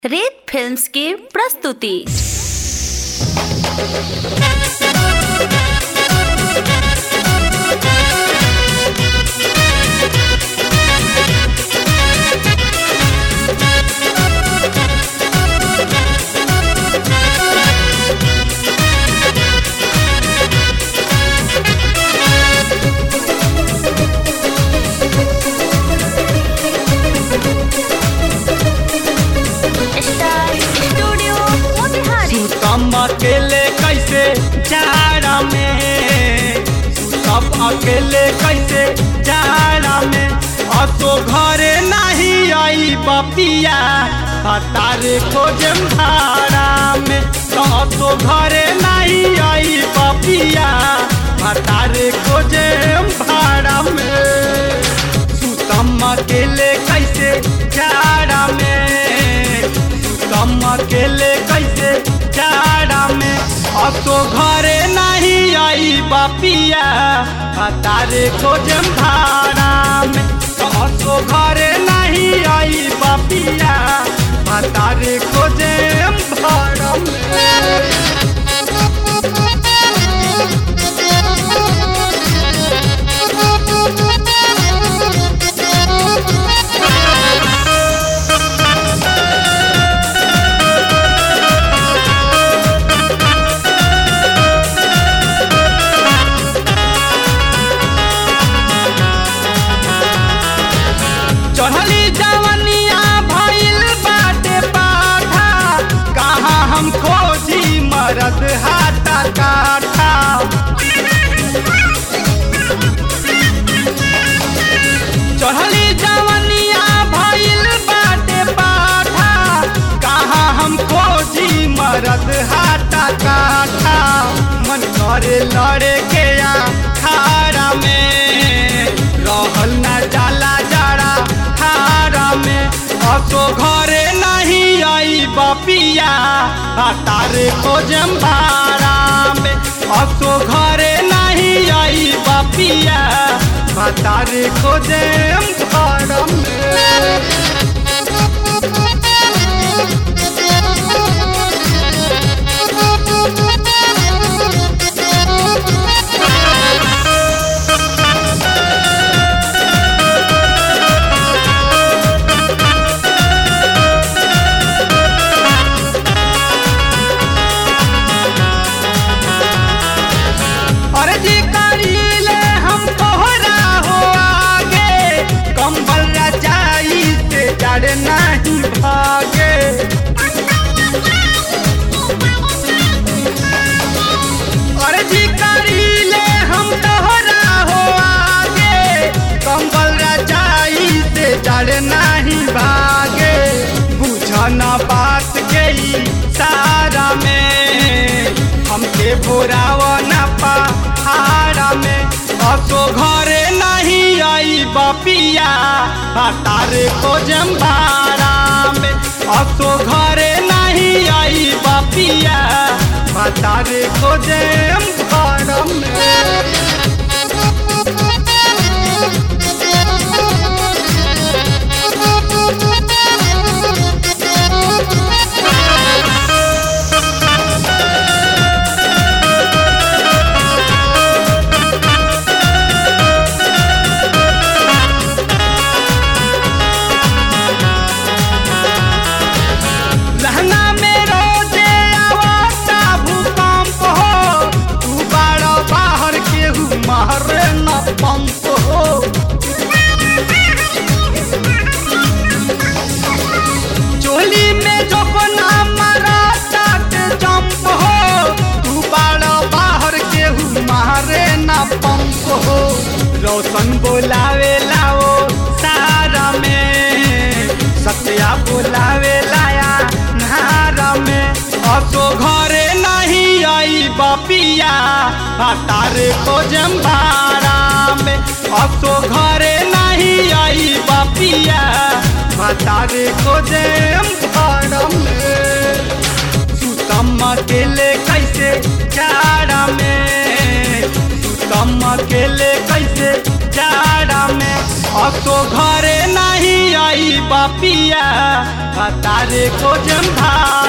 रेत फिल्म्स की प्रस्तुति। अकेले कैसे जाड़ा में सब अकेले कैसे जाड़ा में असो घरे नहीं आई बपिया तारे खोजे भाड़ा में तो असो घरे नहीं आई बपिया तारे खोजे भाड़ा में सुतम अकेले कैसे जाड़ा में सुतम अकेले कैसे जाड़ा में असो घरे नहीं आई बपिया तारे खोजम भाड़ा में तो असो घरे नहीं आई बपिया तारे खोजम भाड़ा में। चढ़ली जवनिया भइल बाटे पाठा कहाँ हम खोजी मरद हाथा काठा चढ़ली जवनिया भइल बाटे पाठा कहाँ हम खोजी मरद हाथा काठा मन करे लड़े के खाड़ा में रहल ना जाला जाड़ा में असो घरे नहीं आई बपिया तारे खोजम भाड़ा में असो घरे नहीं आई बपिया तारे खोजम भाड़ा में। नहीं भागे अर्जी करीले हम तोहरा हो आगे कंबल रजाई से जड़ नहीं भागे बुझना बात के सारा में हमके बोरावा न पहाड़ा में असो घरे नहीं आई बपिया तारे खोजम भाड़ा में असो घरे नहीं आई बपिया तारे खोजम भाड़ा में। पंप हो चोली में जो मारा जंप हो तू बाड़ा बाहर के मारे ना पंप हो रोशन बोलावे लाओ सारा में सत्या बोलावे लाया नारा में असो घरे नहीं आई बपिया तारे खोजम भाड़ा में असो घरे नहीं आई बपिया तारे खोजम भाड़ा में। सुतम अकेले कैसे जाड़ा में सुतम अकेले कैसे जाड़ा में तो घरे नहीं आई बापिया तारे को जमधा